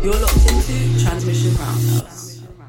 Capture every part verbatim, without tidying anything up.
You're locked into Transmission Roundhouse.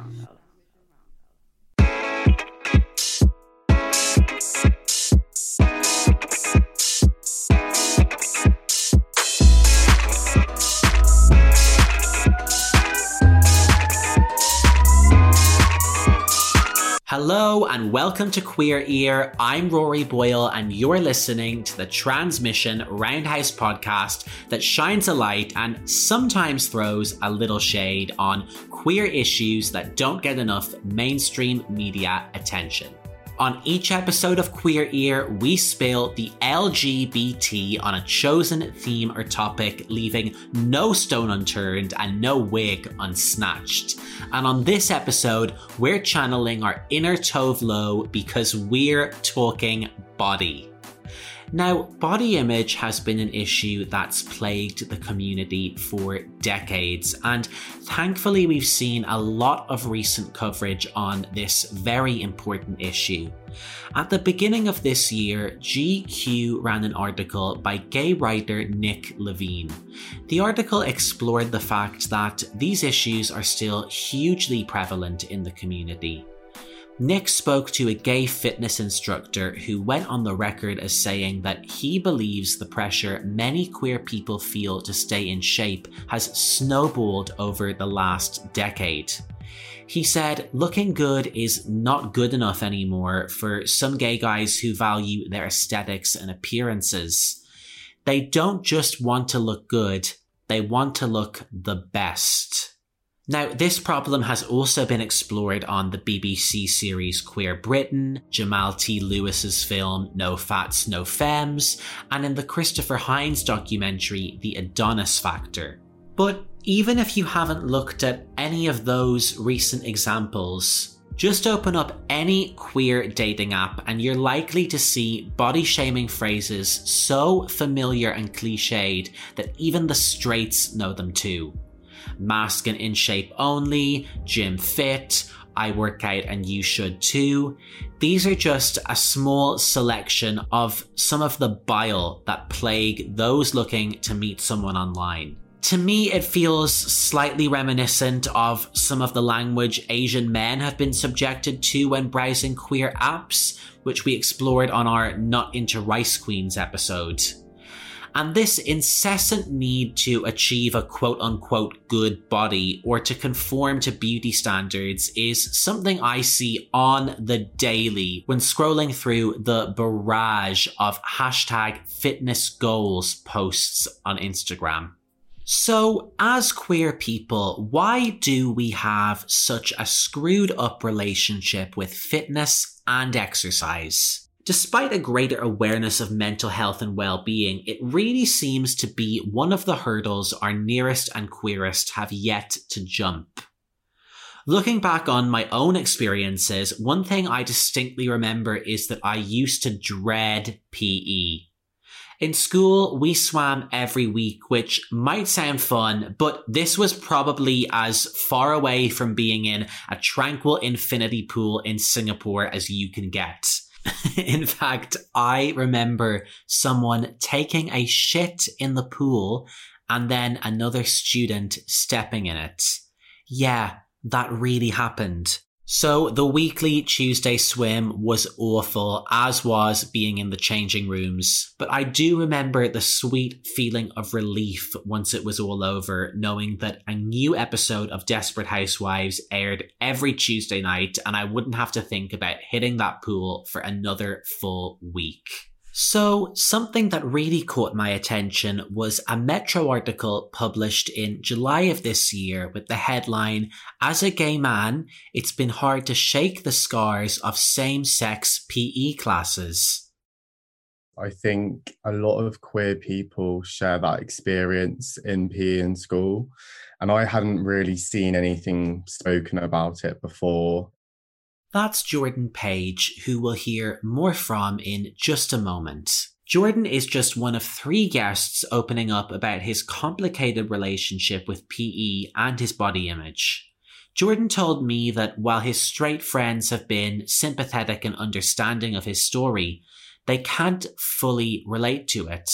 Hello and welcome to Queer Ear. I'm Rory Boyle and you're listening to the Transmission Roundhouse podcast that shines a light and sometimes throws a little shade on queer issues that don't get enough mainstream media attention. On each episode of Queer Ear, we spill the L G B T on a chosen theme or topic, leaving no stone unturned and no wig unsnatched. And on this episode, we're channeling our inner Tove Lo because we're talking body. Now, body image has been an issue that's plagued the community for decades, and thankfully we've seen a lot of recent coverage on this very important issue. At the beginning of this year, G Q ran an article by gay writer Nick Levine. The article explored the fact that these issues are still hugely prevalent in the community. Nick spoke to a gay fitness instructor who went on the record as saying that he believes the pressure many queer people feel to stay in shape has snowballed over the last decade. He said looking good is not good enough anymore for some gay guys who value their aesthetics and appearances. They don't just want to look good, they want to look the best. Now, this problem has also been explored on the B B C series Queer Britain, Jamal T. Lewis's film No Fats, No Femmes, and in the Christopher Hines documentary The Adonis Factor. But even if you haven't looked at any of those recent examples, just open up any queer dating app and you're likely to see body-shaming phrases so familiar and cliched that even the straights know them too. Mask and in shape only, gym fit, I work out and you should too. These are just a small selection of some of the bile that plague those looking to meet someone online. To me, it feels slightly reminiscent of some of the language Asian men have been subjected to when browsing queer apps, which we explored on our Not Into Rice Queens episode. And this incessant need to achieve a quote-unquote good body or to conform to beauty standards is something I see on the daily when scrolling through the barrage of hashtag fitness goals posts on Instagram. So, as queer people, why do we have such a screwed up relationship with fitness and exercise? Despite a greater awareness of mental health and well-being, it really seems to be one of the hurdles our nearest and queerest have yet to jump. Looking back on my own experiences, one thing I distinctly remember is that I used to dread P E. In school, we swam every week, which might sound fun, but this was probably as far away from being in a tranquil infinity pool in Singapore as you can get. In fact, I remember someone taking a shit in the pool and then another student stepping in it. Yeah, that really happened. So the weekly Tuesday swim was awful, as was being in the changing rooms. But I do remember the sweet feeling of relief once it was all over, knowing that a new episode of Desperate Housewives aired every Tuesday night and I wouldn't have to think about hitting that pool for another full week. So, something that really caught my attention was a Metro article published in July of this year with the headline, "As a gay man, it's been hard to shake the scars of same-sex P E classes." I think a lot of queer people share that experience in P E in school, and I hadn't really seen anything spoken about it before. That's Jordan Page, who we'll hear more from in just a moment. Jordan is just one of three guests opening up about his complicated relationship with P E and his body image. Jordan told me that while his straight friends have been sympathetic and understanding of his story, they can't fully relate to it.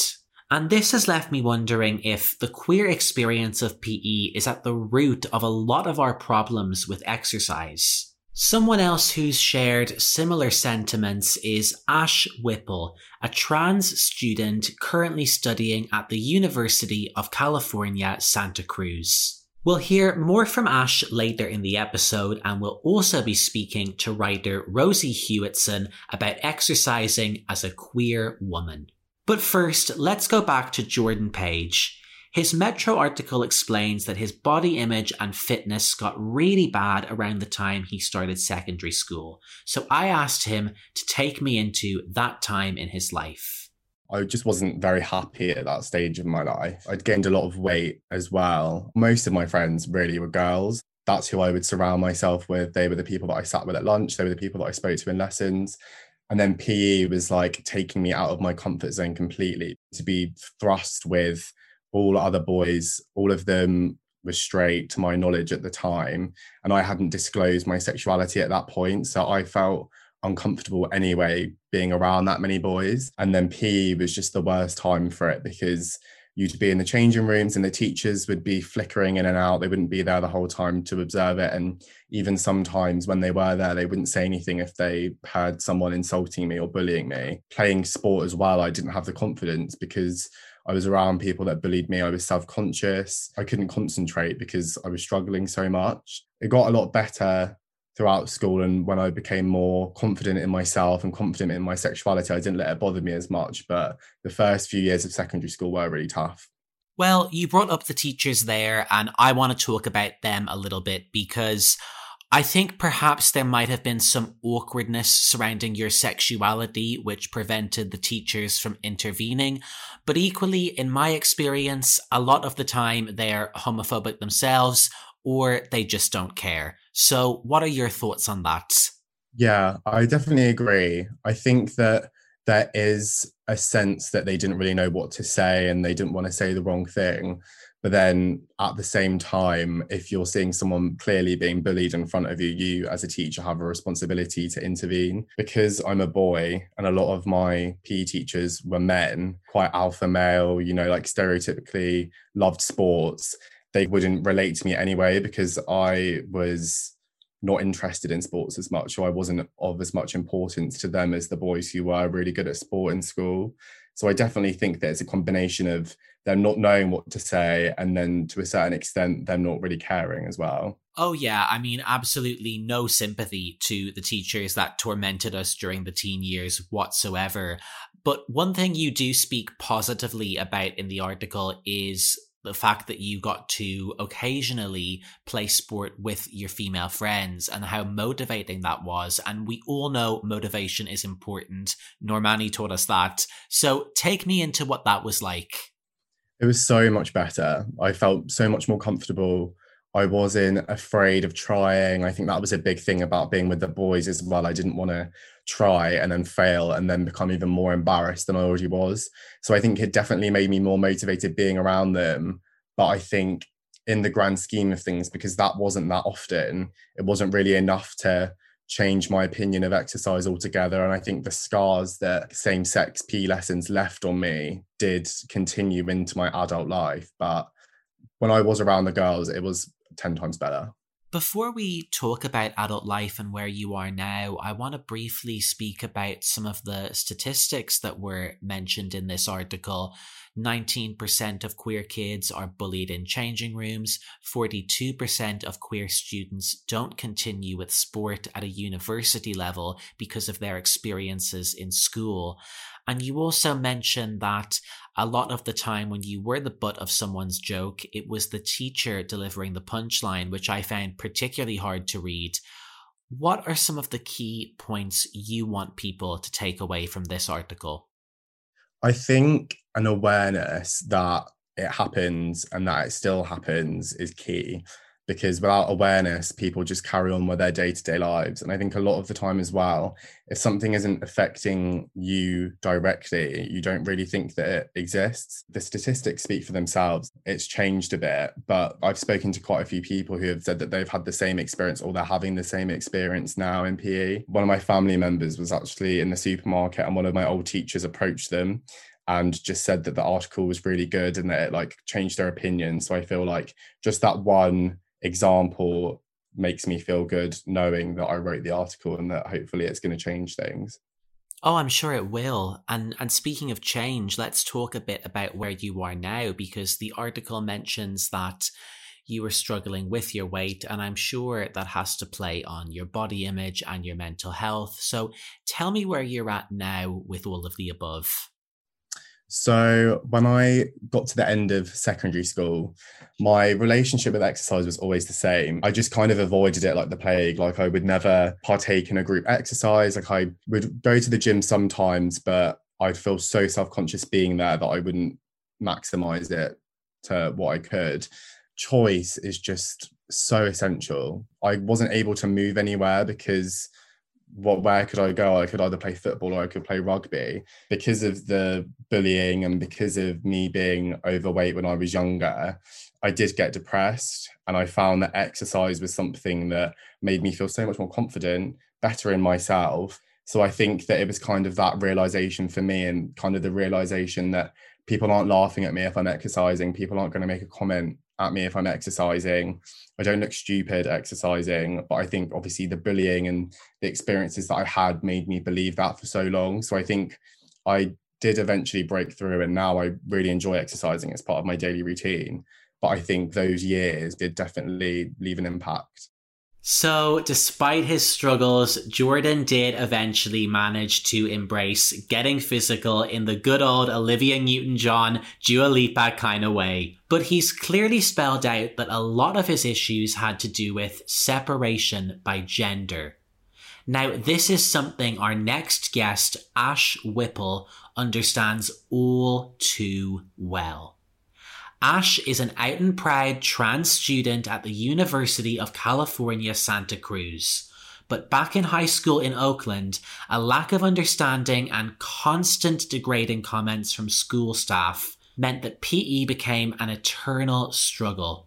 And this has left me wondering if the queer experience of P E is at the root of a lot of our problems with exercise. Someone else who's shared similar sentiments is Ash Whipple, a trans student currently studying at the University of California, Santa Cruz. We'll hear more from Ash later in the episode, and we'll also be speaking to writer Rosie Hewitson about exercising as a queer woman. But first, let's go back to Jordan Page. His Metro article explains that his body image and fitness got really bad around the time he started secondary school. So I asked him to take me into that time in his life. I just wasn't very happy at that stage of my life. I'd gained a lot of weight as well. Most of my friends really were girls. That's who I would surround myself with. They were the people that I sat with at lunch. They were the people that I spoke to in lessons. And then P E was like taking me out of my comfort zone completely, to be thrust with all other boys. All of them were straight to my knowledge at the time. And I hadn't disclosed my sexuality at that point. So I felt uncomfortable anyway being around that many boys. And then P E was just the worst time for it, because you'd be in the changing rooms and the teachers would be flickering in and out. They wouldn't be there the whole time to observe it. And even sometimes when they were there, they wouldn't say anything if they heard someone insulting me or bullying me. Playing sport as well, I didn't have the confidence because I was around people that bullied me. I was self-conscious. I couldn't concentrate because I was struggling so much. It got a lot better throughout school, and when I became more confident in myself and confident in my sexuality, I didn't let it bother me as much. But the first few years of secondary school were really tough. Well, you brought up the teachers there, and I want to talk about them a little bit, because I think perhaps there might have been some awkwardness surrounding your sexuality which prevented the teachers from intervening. But equally, in my experience, a lot of the time they're homophobic themselves, or they just don't care. So what are your thoughts on that? Yeah, I definitely agree. I think that there is a sense that they didn't really know what to say and they didn't want to say the wrong thing. But then at the same time, if you're seeing someone clearly being bullied in front of you, you as a teacher have a responsibility to intervene. Because I'm a boy and a lot of my P E teachers were men, quite alpha male, you know, like stereotypically loved sports, they wouldn't relate to me anyway because I was not interested in sports as much, so I wasn't of as much importance to them as the boys who were really good at sport in school. So I definitely think there's a combination of them not knowing what to say and then to a certain extent them not really caring as well. Oh yeah, I mean, absolutely no sympathy to the teachers that tormented us during the teen years whatsoever. But one thing you do speak positively about in the article is the fact that you got to occasionally play sport with your female friends and how motivating that was. And we all know motivation is important. Normani taught us that. So take me into what that was like. It was so much better. I felt so much more comfortable. I wasn't afraid of trying. I think that was a big thing about being with the boys as well. I didn't want to try and then fail and then become even more embarrassed than I already was. So I think it definitely made me more motivated being around them. But I think in the grand scheme of things, because that wasn't that often, it wasn't really enough to change my opinion of exercise altogether. And I think the scars that same-sex P E lessons left on me did continue into my adult life. But when I was around the girls, it was ten times better. Before we talk about adult life and where you are now, I want to briefly speak about some of the statistics that were mentioned in this article. nineteen percent of queer kids are bullied in changing rooms. forty-two percent of queer students don't continue with sport at a university level because of their experiences in school. And you also mentioned that a lot of the time when you were the butt of someone's joke, it was the teacher delivering the punchline, which I found particularly hard to read. What are some of the key points you want people to take away from this article? I think an awareness that it happens and that it still happens is key, because without awareness, people just carry on with their day-to-day lives. And I think a lot of the time as well, if something isn't affecting you directly, you don't really think that it exists. The statistics speak for themselves. It's changed a bit, but I've spoken to quite a few people who have said that they've had the same experience or they're having the same experience now in P E. One of my family members was actually in the supermarket and one of my old teachers approached them and just said that the article was really good and that it like changed their opinion. So I feel like just that one example makes me feel good knowing that I wrote the article and that hopefully it's going to change things. Oh, I'm sure it will. And and speaking of change, let's talk a bit about where you are now, because the article mentions that you were struggling with your weight, and I'm sure that has to play on your body image and your mental health. So tell me where you're at now with all of the above. So when I got to the end of secondary school, my relationship with exercise was always the same. I just kind of avoided it like the plague. Like I would never partake in a group exercise. Like I would go to the gym sometimes, but I'd feel so self-conscious being there that I wouldn't maximize it to what I could. Choice is just so essential. I wasn't able to move anywhere because what where could I go? I could either play football or I could play rugby. Because of the bullying and because of me being overweight when I was younger, I did get depressed, and I found that exercise was something that made me feel so much more confident, better in myself. So I think that it was kind of that realization for me, and kind of the realization that people aren't laughing at me if I'm exercising. People aren't going to make a comment at me if I'm exercising. I don't look stupid exercising, but I think obviously the bullying and the experiences that I had made me believe that for so long. So I think I did eventually break through, and now I really enjoy exercising as part of my daily routine. But I think those years did definitely leave an impact. So, despite his struggles, Jordan did eventually manage to embrace getting physical in the good old Olivia Newton-John, Dua Lipa kind of way. But he's clearly spelled out that a lot of his issues had to do with separation by gender. Now, this is something our next guest, Ash Whipple, understands all too well. Ash is an out and proud trans student at the University of California, Santa Cruz. But back in high school in Oakland, a lack of understanding and constant degrading comments from school staff meant that P E became an eternal struggle.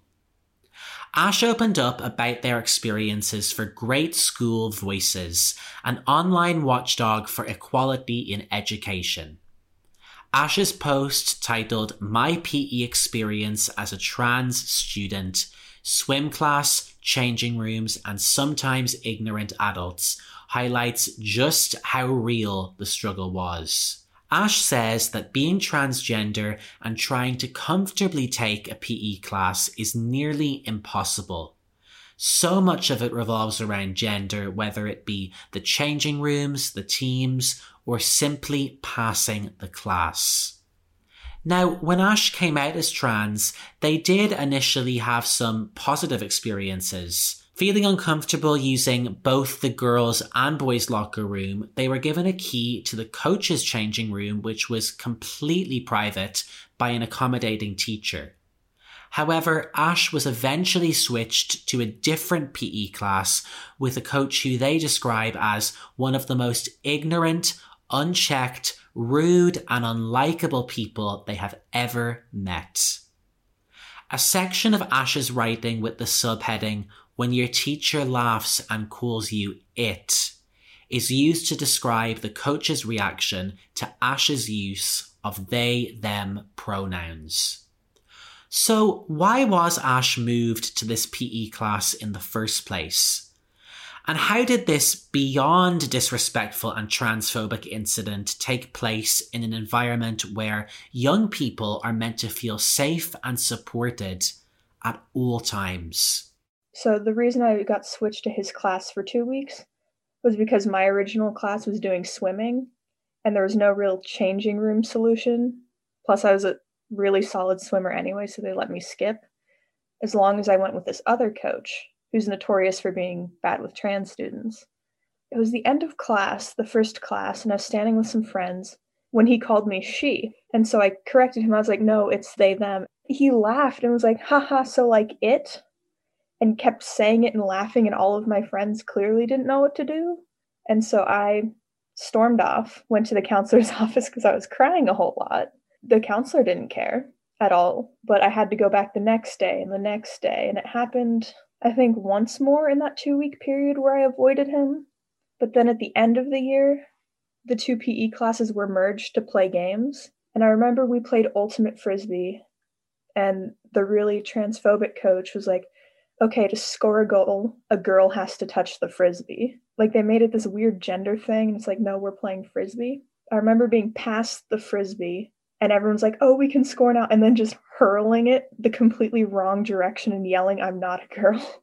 Ash opened up about their experiences for Great School Voices, an online watchdog for equality in education. Ash's post titled My P E Experience as a Trans Student, Swim Class, Changing Rooms, and Sometimes Ignorant Adults highlights just how real the struggle was. Ash says that being transgender and trying to comfortably take a P E class is nearly impossible. So much of it revolves around gender, whether it be the changing rooms, the teams, or simply passing the class. Now, when Ash came out as trans, they did initially have some positive experiences. Feeling uncomfortable using both the girls' and boys' locker room, they were given a key to the coach's changing room, which was completely private, by an accommodating teacher. However, Ash was eventually switched to a different P E class with a coach who they describe as one of the most ignorant, unchecked, rude, and unlikable people they have ever met. A section of Ash's writing with the subheading, When Your Teacher Laughs and Calls You It, is used to describe the coach's reaction to Ash's use of they, them pronouns. So why was Ash moved to this P E class in the first place? And how did this beyond disrespectful and transphobic incident take place in an environment where young people are meant to feel safe and supported at all times? So the reason I got switched to his class for two weeks was because my original class was doing swimming and there was no real changing room solution. Plus I was a really solid swimmer anyway, so they let me skip as long as I went with this other coach who's notorious for being bad with trans students. It was the end of class, the first class, and I was standing with some friends when he called me she. And so I corrected him. I was like, no, it's they, them. He laughed and was like, haha, so like it? And kept saying it and laughing, and all of my friends clearly didn't know what to do. And so I stormed off, went to the counselor's office because I was crying a whole lot. The counselor didn't care at all, but I had to go back the next day and the next day. And it happened, I think, once more in that two-week period where I avoided him. But then at the end of the year, the two P E classes were merged to play games. And I remember we played ultimate frisbee, and the really transphobic coach was like, okay, to score a goal, a girl has to touch the frisbee. Like, they made it this weird gender thing, and it's like, no, we're playing frisbee. I remember being past the frisbee, and everyone's like, oh, we can score now, and then just hurling it the completely wrong direction and yelling, I'm not a girl.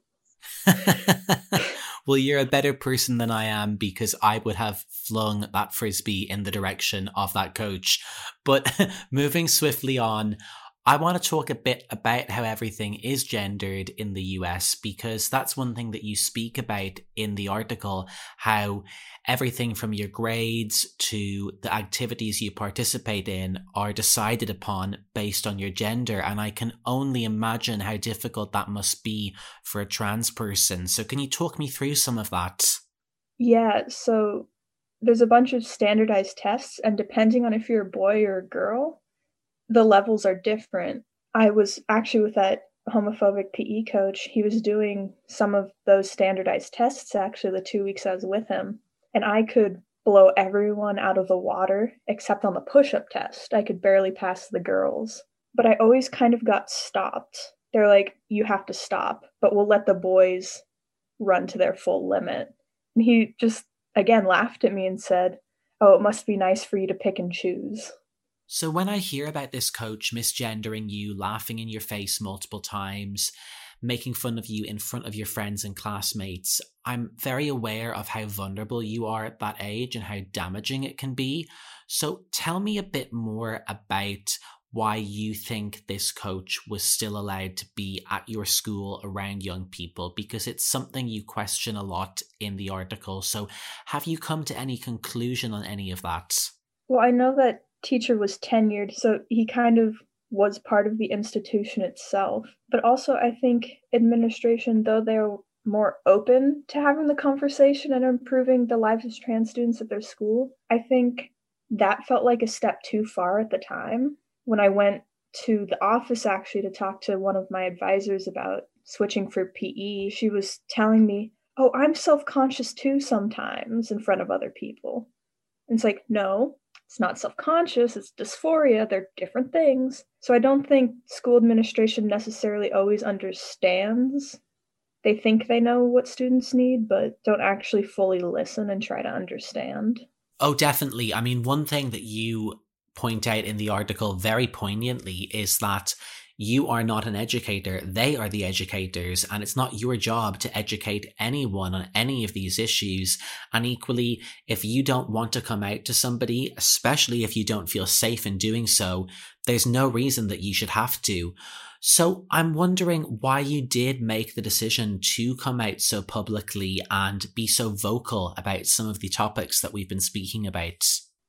Well, you're a better person than I am, because I would have flung that frisbee in the direction of that coach. But moving swiftly on, I want to talk a bit about how everything is gendered in the U S, because that's one thing that you speak about in the article, how everything from your grades to the activities you participate in are decided upon based on your gender. And I can only imagine how difficult that must be for a trans person. So can you talk me through some of that? Yeah, so there's a bunch of standardized tests, and depending on if you're a boy or a girl, the levels are different. I was actually with that homophobic P E coach. He was doing some of those standardized tests, actually, the two weeks I was with him. And I could blow everyone out of the water except on the push-up test. I could barely pass the girls. But I always kind of got stopped. They're like, you have to stop, but we'll let the boys run to their full limit. And he just, again, laughed at me and said, oh, it must be nice for you to pick and choose. So when I hear about this coach misgendering you, laughing in your face multiple times, making fun of you in front of your friends and classmates, I'm very aware of how vulnerable you are at that age and how damaging it can be. So tell me a bit more about why you think this coach was still allowed to be at your school around young people, because it's something you question a lot in the article. So have you come to any conclusion on any of that? Well, I know that teacher was tenured, so he kind of was part of the institution itself. But also, I think administration, though they're more open to having the conversation and improving the lives of trans students at their school, I think that felt like a step too far at the time. When I went to the office, actually, to talk to one of my advisors about switching for P E, she was telling me, oh, I'm self-conscious too sometimes in front of other people. And it's like, no, it's not self-conscious, it's dysphoria. They're different things. So I don't think school administration necessarily always understands. They think they know what students need, but don't actually fully listen and try to understand. Oh, definitely. I mean, one thing that you point out in the article very poignantly is that you are not an educator, they are the educators, and it's not your job to educate anyone on any of these issues. And equally, if you don't want to come out to somebody, especially if you don't feel safe in doing so, there's no reason that you should have to. So I'm wondering why you did make the decision to come out so publicly and be so vocal about some of the topics that we've been speaking about.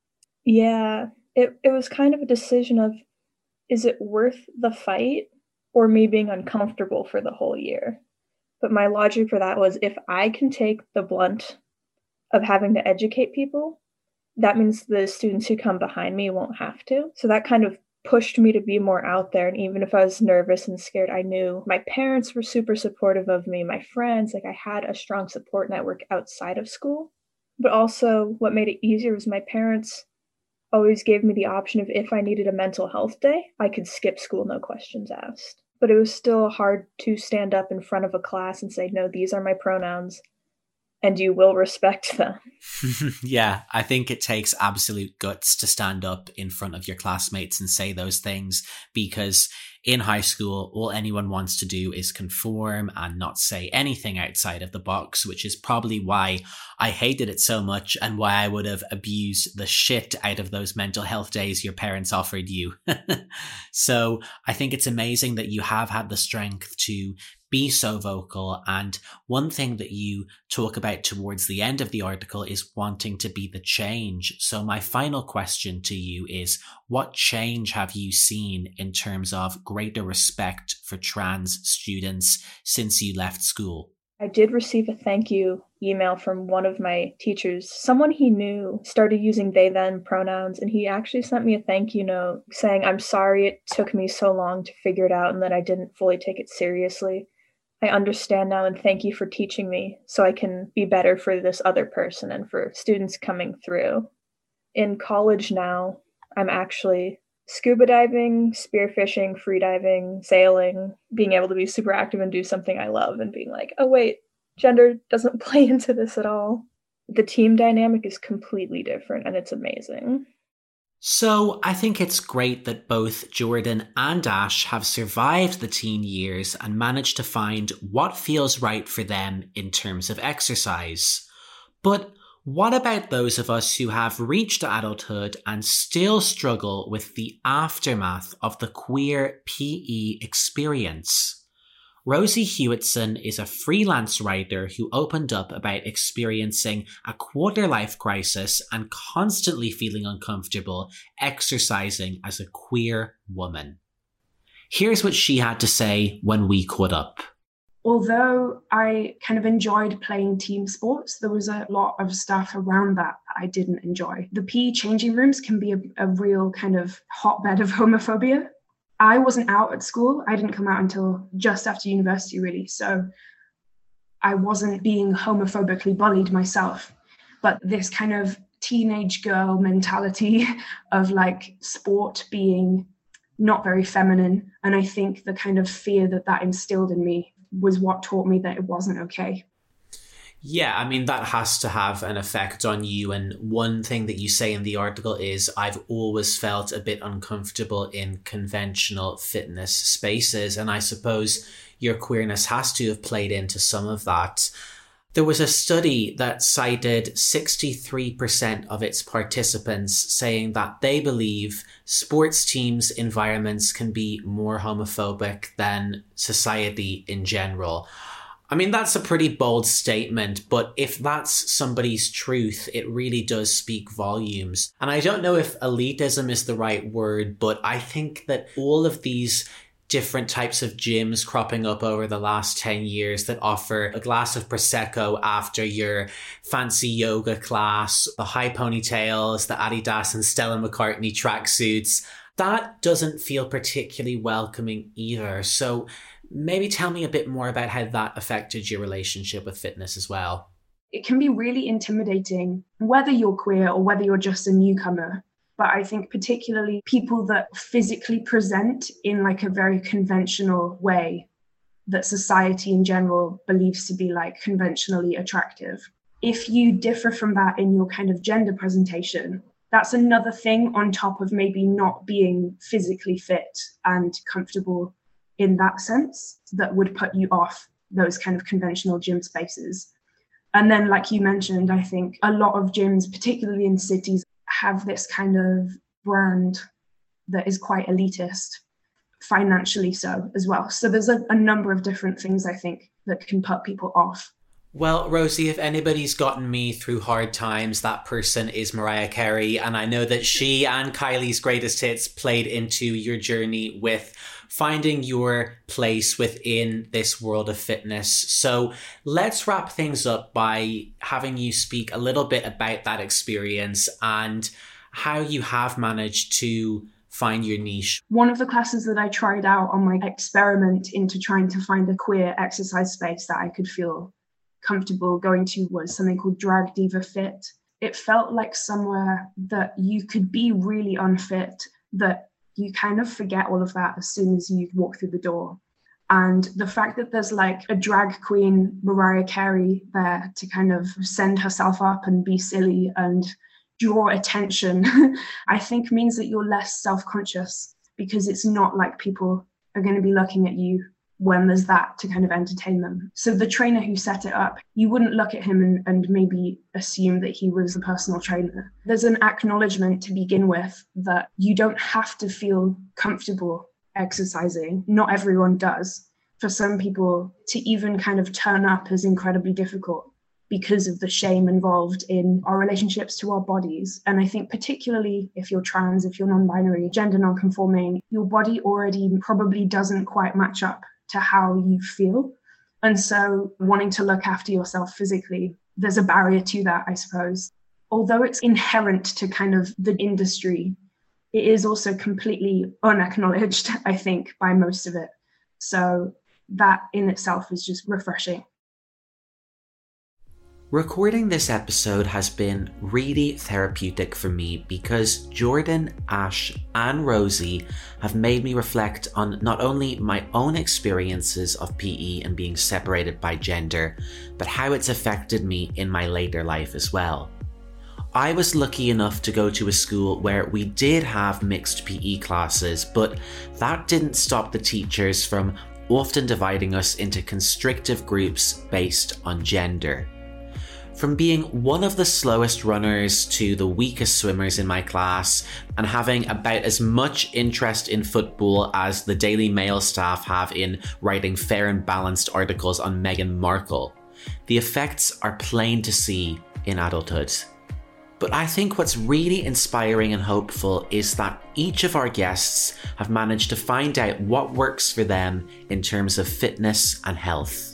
Yeah, it, it was kind of a decision of, is it worth the fight or me being uncomfortable for the whole year? But my logic for that was, if I can take the blunt of having to educate people, that means the students who come behind me won't have to. So that kind of pushed me to be more out there. And even if I was nervous and scared, I knew my parents were super supportive of me, my friends, like I had a strong support network outside of school. But also what made it easier was my parents always gave me the option of, if I needed a mental health day, I could skip school, no questions asked. But it was still hard to stand up in front of a class and say, no, these are my pronouns, and you will respect them. Yeah, I think it takes absolute guts to stand up in front of your classmates and say those things, because in high school, all anyone wants to do is conform and not say anything outside of the box, which is probably why I hated it so much and why I would have abused the shit out of those mental health days your parents offered you. So I think it's amazing that you have had the strength to be so vocal. And one thing that you talk about towards the end of the article is wanting to be the change. So my final question to you is, what change have you seen in terms of greater respect for trans students since you left school? I did receive a thank you email from one of my teachers. Someone he knew started using they, them pronouns, and he actually sent me a thank you note saying, I'm sorry it took me so long to figure it out and that I didn't fully take it seriously. I understand now, and thank you for teaching me so I can be better for this other person and for students coming through. In college now, I'm actually scuba diving, spearfishing, freediving, sailing, being able to be super active and do something I love and being like, oh wait, gender doesn't play into this at all. The team dynamic is completely different and it's amazing. So I think it's great that both Jordan and Ash have survived the teen years and managed to find what feels right for them in terms of exercise. But what about those of us who have reached adulthood and still struggle with the aftermath of the queer P E experience? Rosie Hewitson is a freelance writer who opened up about experiencing a quarter-life crisis and constantly feeling uncomfortable exercising as a queer woman. Here's what she had to say when we caught up. Although I kind of enjoyed playing team sports, there was a lot of stuff around that I didn't enjoy. The P E changing rooms can be a, a real kind of hotbed of homophobia. I wasn't out at school. I didn't come out until just after university, really. So I wasn't being homophobically bullied myself. But this kind of teenage girl mentality of like sport being not very feminine. And I think the kind of fear that that instilled in me was what taught me that it wasn't okay. Yeah, I mean, that has to have an effect on you. And one thing that you say in the article is, I've always felt a bit uncomfortable in conventional fitness spaces. And I suppose your queerness has to have played into some of that. There was a study that cited sixty-three percent of its participants saying that they believe sports teams' environments can be more homophobic than society in general. I mean, that's a pretty bold statement, but if that's somebody's truth, it really does speak volumes. And I don't know if elitism is the right word, but I think that all of these different types of gyms cropping up over the last ten years that offer a glass of Prosecco after your fancy yoga class, the high ponytails, the Adidas and Stella McCartney tracksuits, that doesn't feel particularly welcoming either. So maybe tell me a bit more about how that affected your relationship with fitness as well. It can be really intimidating, whether you're queer or whether you're just a newcomer. But I think particularly people that physically present in like a very conventional way that society in general believes to be like conventionally attractive. If you differ from that in your kind of gender presentation, that's another thing on top of maybe not being physically fit and comfortable in that sense that would put you off those kind of conventional gym spaces. And then, like you mentioned, I think a lot of gyms, particularly in cities, have this kind of brand that is quite elitist, financially so as well. So there's a, a number of different things, I think, that can put people off. Well, Rosie, if anybody's gotten me through hard times, that person is Mariah Carey. And I know that she and Kylie's Greatest Hits played into your journey with finding your place within this world of fitness. So let's wrap things up by having you speak a little bit about that experience and how you have managed to find your niche. One of the classes that I tried out on my experiment into trying to find a queer exercise space that I could feel comfortable going to was something called Drag Diva Fit. It felt like somewhere that you could be really unfit, that you kind of forget all of that as soon as you walk through the door. And the fact that there's like a drag queen, Mariah Carey, there to kind of send herself up and be silly and draw attention, I think means that you're less self-conscious because it's not like people are going to be looking at you when there's that to kind of entertain them. So the trainer who set it up, you wouldn't look at him and, and maybe assume that he was a personal trainer. There's an acknowledgement to begin with that you don't have to feel comfortable exercising. Not everyone does. For some people, to even kind of turn up is incredibly difficult because of the shame involved in our relationships to our bodies. And I think particularly if you're trans, if you're non-binary, gender non-conforming, your body already probably doesn't quite match up to how you feel. And so wanting to look after yourself physically, there's a barrier to that, I suppose. Although it's inherent to kind of the industry, it is also completely unacknowledged, I think, by most of it. So that in itself is just refreshing. Recording this episode has been really therapeutic for me because Jordan, Ash, and Rosie have made me reflect on not only my own experiences of P E and being separated by gender, but how it's affected me in my later life as well. I was lucky enough to go to a school where we did have mixed P E classes, but that didn't stop the teachers from often dividing us into constrictive groups based on gender. From being one of the slowest runners to the weakest swimmers in my class, and having about as much interest in football as the Daily Mail staff have in writing fair and balanced articles on Meghan Markle, the effects are plain to see in adulthood. But I think what's really inspiring and hopeful is that each of our guests have managed to find out what works for them in terms of fitness and health.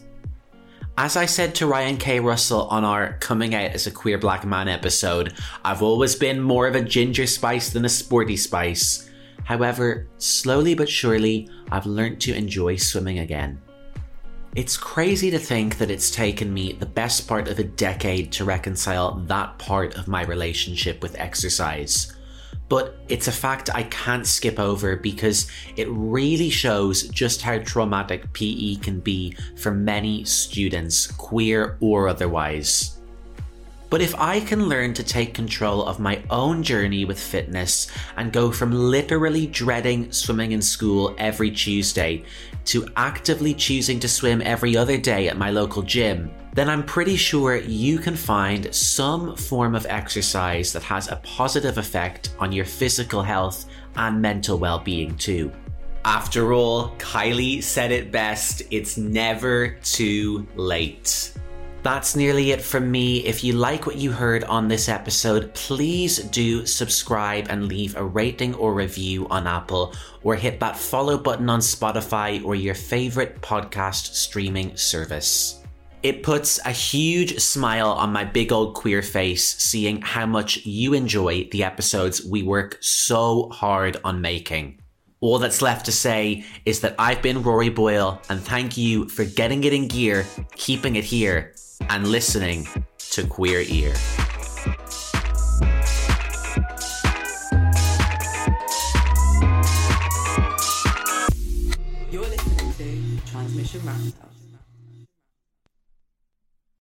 As I said to Ryan K. Russell on our Coming Out as a Queer Black Man episode, I've always been more of a ginger spice than a sporty spice. However, slowly but surely, I've learnt to enjoy swimming again. It's crazy to think that it's taken me the best part of a decade to reconcile that part of my relationship with exercise. But it's a fact I can't skip over because it really shows just how traumatic P E can be for many students, queer or otherwise. But if I can learn to take control of my own journey with fitness and go from literally dreading swimming in school every Tuesday to actively choosing to swim every other day at my local gym, then I'm pretty sure you can find some form of exercise that has a positive effect on your physical health and mental well-being too. After all, Kylie said it best, it's never too late. That's nearly it from me. If you like what you heard on this episode, please do subscribe and leave a rating or review on Apple, or hit that follow button on Spotify or your favorite podcast streaming service. It puts a huge smile on my big old queer face seeing how much you enjoy the episodes we work so hard on making. All that's left to say is that I've been Rory Boyle, and thank you for getting it in gear, keeping it here, and listening to Queer Ear.